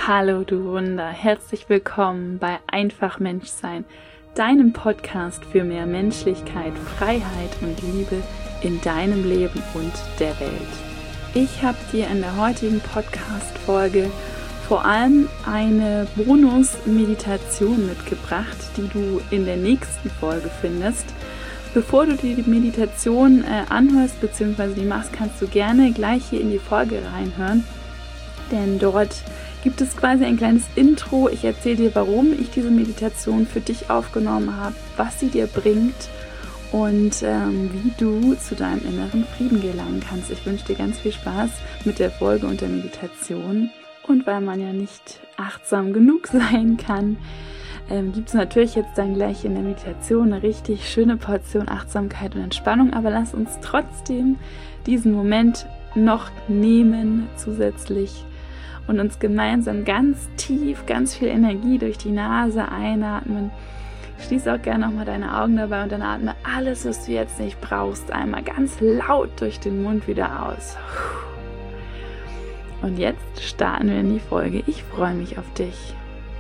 Hallo du Wunder, herzlich willkommen bei Einfach Menschsein, deinem Podcast für mehr Menschlichkeit, Freiheit und Liebe in deinem Leben und der Welt. Ich habe dir in der heutigen Podcast-Folge vor allem eine Bonus-Meditation mitgebracht, die du in der nächsten Folge findest. Bevor du dir die Meditation anhörst bzw. die machst, kannst du gerne gleich hier in die Folge reinhören, denn dort gibt es quasi ein kleines Intro. Ich erzähle dir, warum ich diese Meditation für dich aufgenommen habe, was sie dir bringt und wie du zu deinem inneren Frieden gelangen kannst. Ich wünsche dir ganz viel Spaß mit der Folge und der Meditation. Und weil man ja nicht achtsam genug sein kann, gibt es natürlich jetzt dann gleich in der Meditation eine richtig schöne Portion Achtsamkeit und Entspannung. Aber lass uns trotzdem diesen Moment noch nehmen zusätzlich und uns gemeinsam ganz tief, ganz viel Energie durch die Nase einatmen. Schließ auch gerne nochmal deine Augen dabei und dann atme alles, was du jetzt nicht brauchst, einmal ganz laut durch den Mund wieder aus. Und jetzt starten wir in die Folge. Ich freue mich auf dich.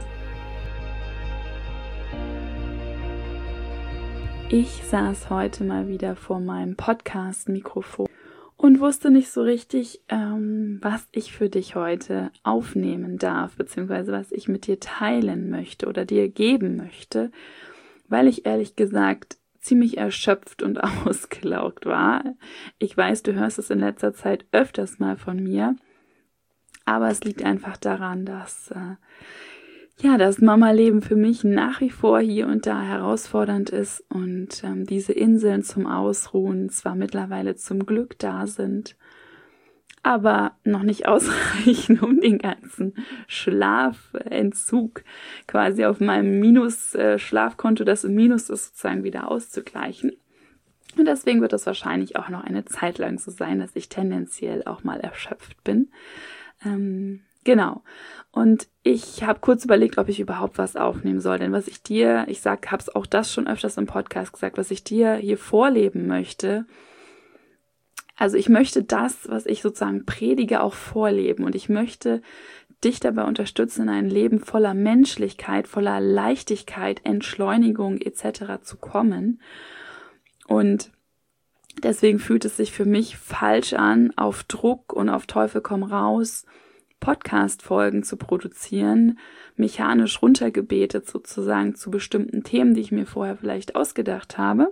Ich saß heute mal wieder vor meinem Podcast-Mikrofon und wusste nicht so richtig, was ich für dich heute aufnehmen darf, beziehungsweise was ich mit dir teilen möchte oder dir geben möchte, weil ich ehrlich gesagt ziemlich erschöpft und ausgelaugt war. Ich weiß, du hörst es in letzter Zeit öfters mal von mir, aber es liegt einfach daran, dass das Mama-Leben für mich nach wie vor hier und da herausfordernd ist und diese Inseln zum Ausruhen zwar mittlerweile zum Glück da sind, aber noch nicht ausreichen, um den ganzen Schlafentzug quasi auf meinem Minus-Schlafkonto, das im Minus ist, sozusagen wieder auszugleichen. Und deswegen wird es wahrscheinlich auch noch eine Zeit lang so sein, dass ich tendenziell auch mal erschöpft bin. Genau. Und ich habe kurz überlegt, ob ich überhaupt was aufnehmen soll. Denn was ich dir, habe es auch das schon öfters im Podcast gesagt, was ich dir hier vorleben möchte. Also ich möchte das, was ich sozusagen predige, auch vorleben. Und ich möchte dich dabei unterstützen, in ein Leben voller Menschlichkeit, voller Leichtigkeit, Entschleunigung etc. zu kommen. Und deswegen fühlt es sich für mich falsch an, auf Druck und auf Teufel komm raus Podcast-Folgen zu produzieren, mechanisch runtergebetet sozusagen zu bestimmten Themen, die ich mir vorher vielleicht ausgedacht habe,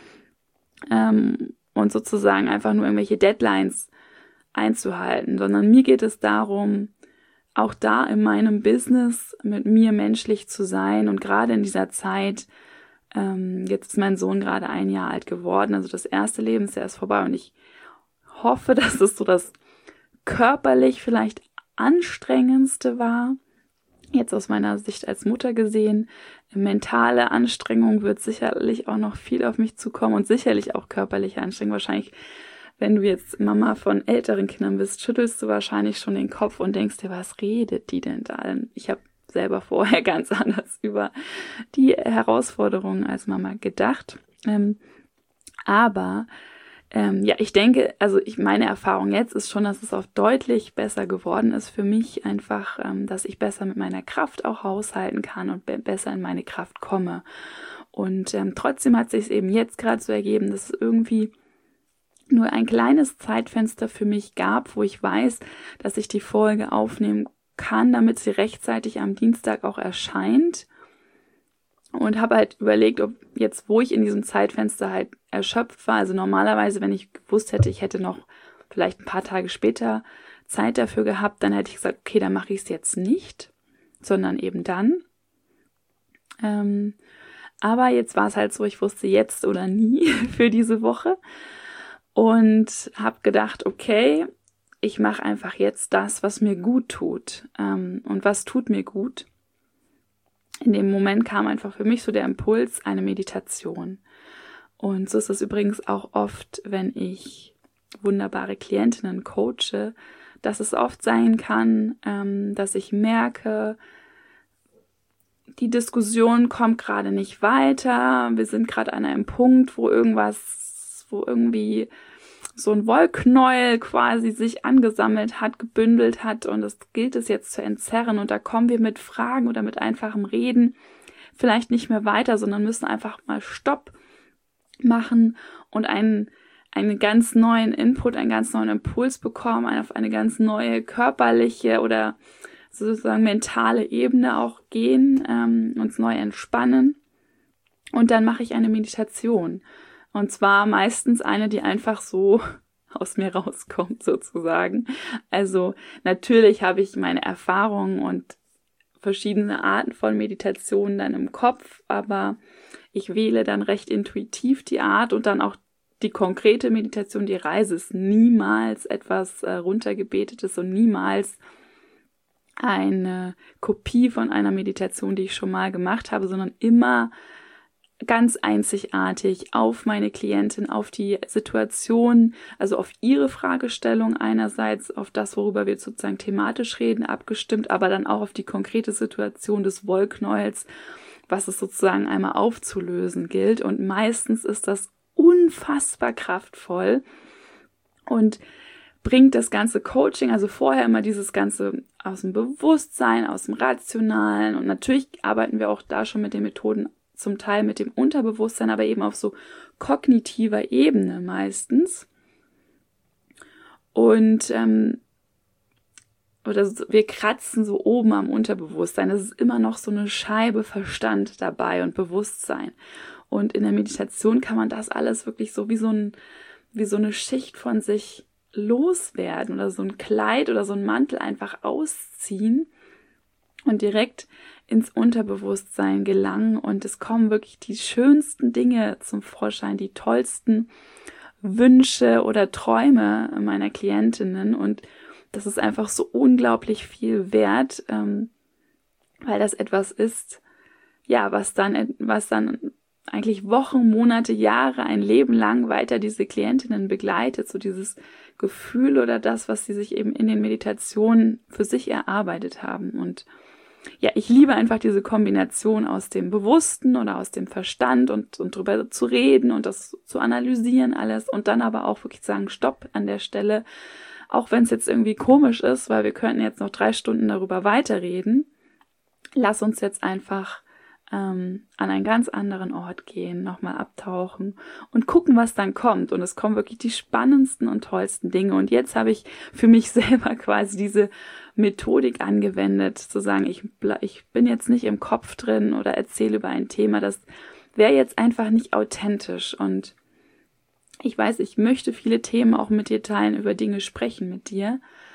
und sozusagen einfach nur irgendwelche Deadlines einzuhalten, sondern mir geht es darum, auch da in meinem Business mit mir menschlich zu sein und gerade in dieser Zeit, jetzt ist mein Sohn gerade 1 Jahr alt geworden, also das erste Lebensjahr ist vorbei und ich hoffe, dass es so das körperlich vielleicht anstrengendste war, jetzt aus meiner Sicht als Mutter gesehen. Mentale Anstrengung wird sicherlich auch noch viel auf mich zukommen und sicherlich auch körperliche Anstrengung. Wahrscheinlich, wenn du jetzt Mama von älteren Kindern bist, schüttelst du wahrscheinlich schon den Kopf und denkst dir, was redet die denn da? Ich habe selber vorher ganz anders über die Herausforderungen als Mama gedacht. Ich denke, meine Erfahrung jetzt ist schon, dass es auch deutlich besser geworden ist für mich, einfach, dass ich besser mit meiner Kraft auch haushalten kann und besser in meine Kraft komme. Und trotzdem hat sich es eben jetzt gerade so ergeben, dass es irgendwie nur ein kleines Zeitfenster für mich gab, wo ich weiß, dass ich die Folge aufnehmen kann, damit sie rechtzeitig am Dienstag auch erscheint. Und habe halt überlegt, ob jetzt, wo ich in diesem Zeitfenster halt erschöpft war, also normalerweise, wenn ich gewusst hätte, ich hätte noch vielleicht ein paar Tage später Zeit dafür gehabt, dann hätte ich gesagt, okay, dann mache ich es jetzt nicht, sondern eben dann. Aber jetzt war es halt so, ich wusste jetzt oder nie für diese Woche und habe gedacht, okay, ich mache einfach jetzt das, was mir gut tut. Und was tut mir gut? In dem Moment kam einfach für mich so der Impuls, eine Meditation. Und so ist es übrigens auch oft, wenn ich wunderbare Klientinnen coache, dass es oft sein kann, dass ich merke, die Diskussion kommt gerade nicht weiter, wir sind gerade an einem Punkt, wo irgendwie so ein Wollknäuel quasi sich angesammelt hat, gebündelt hat und das gilt es jetzt zu entzerren und da kommen wir mit Fragen oder mit einfachem Reden vielleicht nicht mehr weiter, sondern müssen einfach mal Stopp machen und einen ganz neuen Input, einen ganz neuen Impuls bekommen, auf eine ganz neue körperliche oder sozusagen mentale Ebene auch gehen, uns neu entspannen. Und dann mache ich eine Meditation. Und zwar meistens eine, die einfach so aus mir rauskommt sozusagen. Also natürlich habe ich meine Erfahrungen und verschiedene Arten von Meditationen dann im Kopf, aber ich wähle dann recht intuitiv die Art und dann auch die konkrete Meditation. Die Reise ist niemals etwas runtergebetetes und niemals eine Kopie von einer Meditation, die ich schon mal gemacht habe, sondern immer ganz einzigartig auf meine Klientin, auf die Situation, also auf ihre Fragestellung einerseits, auf das, worüber wir sozusagen thematisch reden, abgestimmt, aber dann auch auf die konkrete Situation des Wollknäuels, was es sozusagen einmal aufzulösen gilt. Und meistens ist das unfassbar kraftvoll und bringt das ganze Coaching, also vorher immer dieses Ganze aus dem Bewusstsein, aus dem Rationalen und natürlich arbeiten wir auch da schon mit den Methoden zum Teil mit dem Unterbewusstsein, aber eben auf so kognitiver Ebene meistens. Und wir kratzen so oben am Unterbewusstsein. Es ist immer noch so eine Scheibe Verstand dabei und Bewusstsein. Und in der Meditation kann man das alles wirklich so wie so eine Schicht von sich loswerden oder so ein Kleid oder so ein Mantel einfach ausziehen und direkt ins Unterbewusstsein gelangen und es kommen wirklich die schönsten Dinge zum Vorschein, die tollsten Wünsche oder Träume meiner Klientinnen und das ist einfach so unglaublich viel wert, weil das etwas ist, ja, was dann eigentlich Wochen, Monate, Jahre, ein Leben lang weiter diese Klientinnen begleitet, so dieses Gefühl oder das, was sie sich eben in den Meditationen für sich erarbeitet haben und ja, ich liebe einfach diese Kombination aus dem Bewussten oder aus dem Verstand und drüber zu reden und das zu analysieren alles und dann aber auch wirklich sagen, Stopp an der Stelle, auch wenn es jetzt irgendwie komisch ist, weil wir könnten jetzt noch 3 Stunden darüber weiterreden. Lass uns jetzt einfach an einen ganz anderen Ort gehen, nochmal abtauchen und gucken, was dann kommt. Und es kommen wirklich die spannendsten und tollsten Dinge. Und jetzt habe ich für mich selber quasi diese Methodik angewendet, zu sagen, ich bin jetzt nicht im Kopf drin oder erzähle über ein Thema, das wäre jetzt einfach nicht authentisch. Und ich weiß, ich möchte viele Themen auch mit dir teilen, über Dinge sprechen mit dir.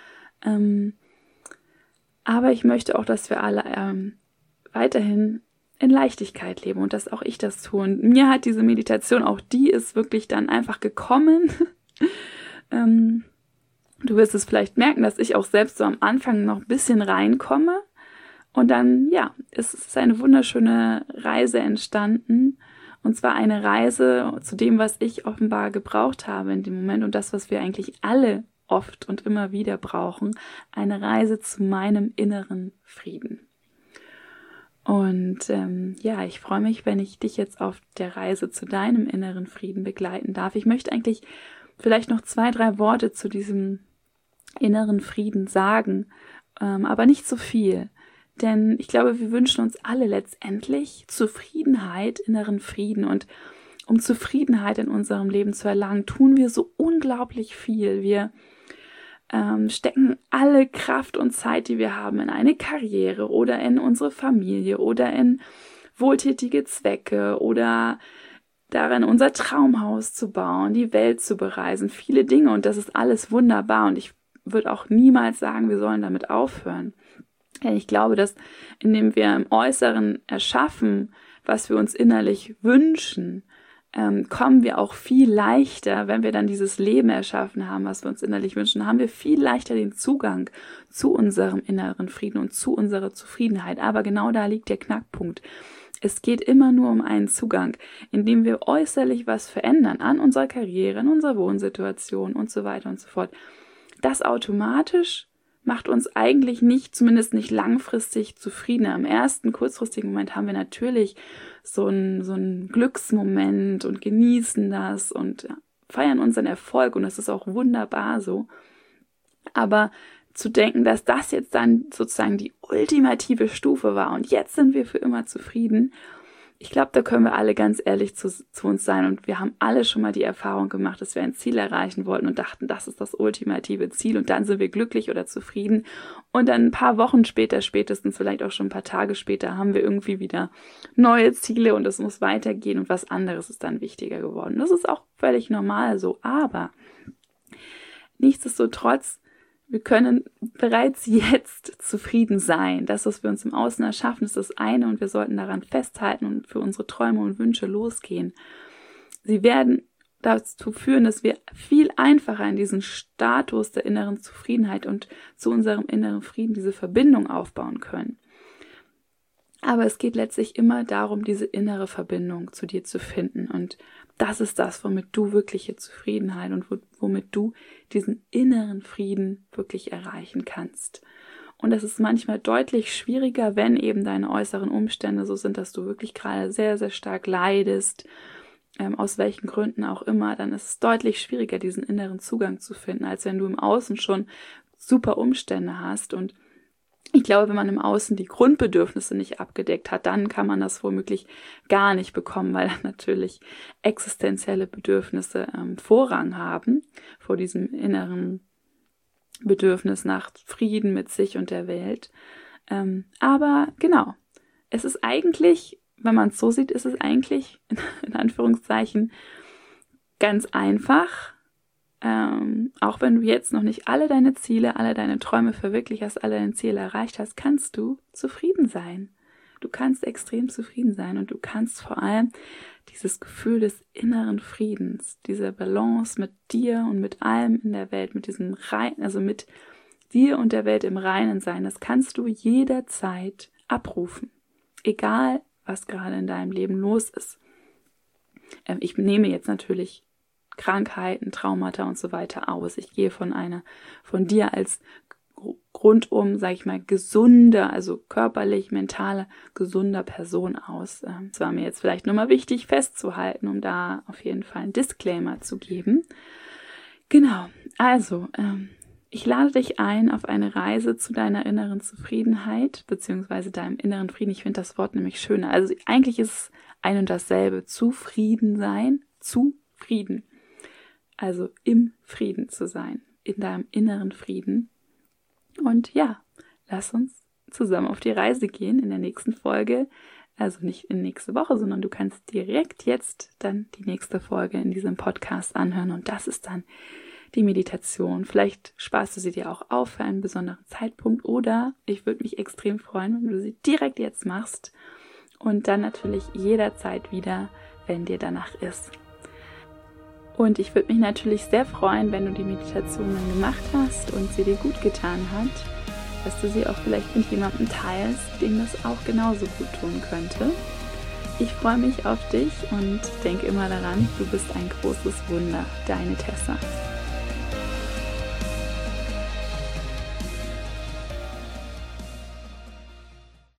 Aber ich möchte auch, dass wir alle weiterhin in Leichtigkeit leben und dass auch ich das tue. Und mir hat diese Meditation, auch die ist wirklich dann einfach gekommen. Du wirst es vielleicht merken, dass ich auch selbst so am Anfang noch ein bisschen reinkomme. Und dann, ja, es ist eine wunderschöne Reise entstanden. Und zwar eine Reise zu dem, was ich offenbar gebraucht habe in dem Moment und das, was wir eigentlich alle oft und immer wieder brauchen. Eine Reise zu meinem inneren Frieden. Und ja, ich freue mich, wenn ich dich jetzt auf der Reise zu deinem inneren Frieden begleiten darf. Ich möchte eigentlich vielleicht noch 2, 3 Worte zu diesem inneren Frieden sagen, aber nicht so viel. Denn ich glaube, wir wünschen uns alle letztendlich Zufriedenheit, inneren Frieden. Und um Zufriedenheit in unserem Leben zu erlangen, tun wir so unglaublich viel. Wir stecken alle Kraft und Zeit, die wir haben, in eine Karriere oder in unsere Familie oder in wohltätige Zwecke oder darin, unser Traumhaus zu bauen, die Welt zu bereisen, viele Dinge und das ist alles wunderbar und ich würde auch niemals sagen, wir sollen damit aufhören. Denn ich glaube, dass indem wir im Äußeren erschaffen, was wir uns innerlich wünschen, kommen wir auch viel leichter, wenn wir dann dieses Leben erschaffen haben, was wir uns innerlich wünschen, haben wir viel leichter den Zugang zu unserem inneren Frieden und zu unserer Zufriedenheit. Aber genau da liegt der Knackpunkt. Es geht immer nur um einen Zugang, indem wir äußerlich was verändern an unserer Karriere, an unserer Wohnsituation und so weiter und so fort. Das automatisch macht uns eigentlich nicht, zumindest nicht langfristig zufriedener. Im ersten kurzfristigen Moment haben wir natürlich so einen Glücksmoment und genießen das und feiern unseren Erfolg und das ist auch wunderbar so. Aber zu denken, dass das jetzt dann sozusagen die ultimative Stufe war und jetzt sind wir für immer zufrieden, ich glaube, da können wir alle ganz ehrlich zu uns sein und wir haben alle schon mal die Erfahrung gemacht, dass wir ein Ziel erreichen wollten und dachten, das ist das ultimative Ziel und dann sind wir glücklich oder zufrieden und dann ein paar Wochen später, spätestens vielleicht auch schon ein paar Tage später, haben wir irgendwie wieder neue Ziele und es muss weitergehen und was anderes ist dann wichtiger geworden. Das ist auch völlig normal so, aber nichtsdestotrotz, wir können bereits jetzt zufrieden sein. Das, was wir uns im Außen erschaffen, ist das eine und wir sollten daran festhalten und für unsere Träume und Wünsche losgehen. Sie werden dazu führen, dass wir viel einfacher in diesen Status der inneren Zufriedenheit und zu unserem inneren Frieden diese Verbindung aufbauen können. Aber es geht letztlich immer darum, diese innere Verbindung zu dir zu finden und das ist das, womit du wirkliche Zufriedenheit und womit du diesen inneren Frieden wirklich erreichen kannst. Und das ist manchmal deutlich schwieriger, wenn eben deine äußeren Umstände so sind, dass du wirklich gerade sehr, sehr stark leidest, aus welchen Gründen auch immer, dann ist es deutlich schwieriger, diesen inneren Zugang zu finden, als wenn du im Außen schon super Umstände hast. Und ich glaube, wenn man im Außen die Grundbedürfnisse nicht abgedeckt hat, dann kann man das womöglich gar nicht bekommen, weil natürlich existenzielle Bedürfnisse Vorrang haben vor diesem inneren Bedürfnis nach Frieden mit sich und der Welt. Aber genau, es ist eigentlich, wenn man es so sieht, ist es eigentlich in Anführungszeichen ganz einfach. Auch wenn du jetzt noch nicht alle deine Ziele, alle deine Träume verwirklicht hast, alle deine Ziele erreicht hast, kannst du zufrieden sein. Du kannst extrem zufrieden sein und du kannst vor allem dieses Gefühl des inneren Friedens, diese Balance mit dir und mit allem in der Welt, mit diesem Rein, also mit dir und der Welt im Reinen sein, das kannst du jederzeit abrufen. Egal, was gerade in deinem Leben los ist. Ich nehme jetzt natürlich Krankheiten, Traumata und so weiter aus. Ich gehe von dir als rundum, sage ich mal, gesunder, also körperlich, mentaler, gesunder Person aus. Es war mir jetzt vielleicht nochmal wichtig festzuhalten, um da auf jeden Fall einen Disclaimer zu geben. Genau, also ich lade dich ein auf eine Reise zu deiner inneren Zufriedenheit, beziehungsweise deinem inneren Frieden. Ich finde das Wort nämlich schöner. Also eigentlich ist es ein und dasselbe. Zufrieden sein, zufrieden. Also im Frieden zu sein, in deinem inneren Frieden. Und ja, lass uns zusammen auf die Reise gehen in der nächsten Folge. Also nicht in nächste Woche, sondern du kannst direkt jetzt dann die nächste Folge in diesem Podcast anhören. Und das ist dann die Meditation. Vielleicht sparst du sie dir auch auf für einen besonderen Zeitpunkt. Oder ich würde mich extrem freuen, wenn du sie direkt jetzt machst. Und dann natürlich jederzeit wieder, wenn dir danach ist. Und ich würde mich natürlich sehr freuen, wenn du die Meditation dann gemacht hast und sie dir gut getan hat, dass du sie auch vielleicht mit jemandem teilst, dem das auch genauso gut tun könnte. Ich freue mich auf dich und denke immer daran, du bist ein großes Wunder. Deine Tessa.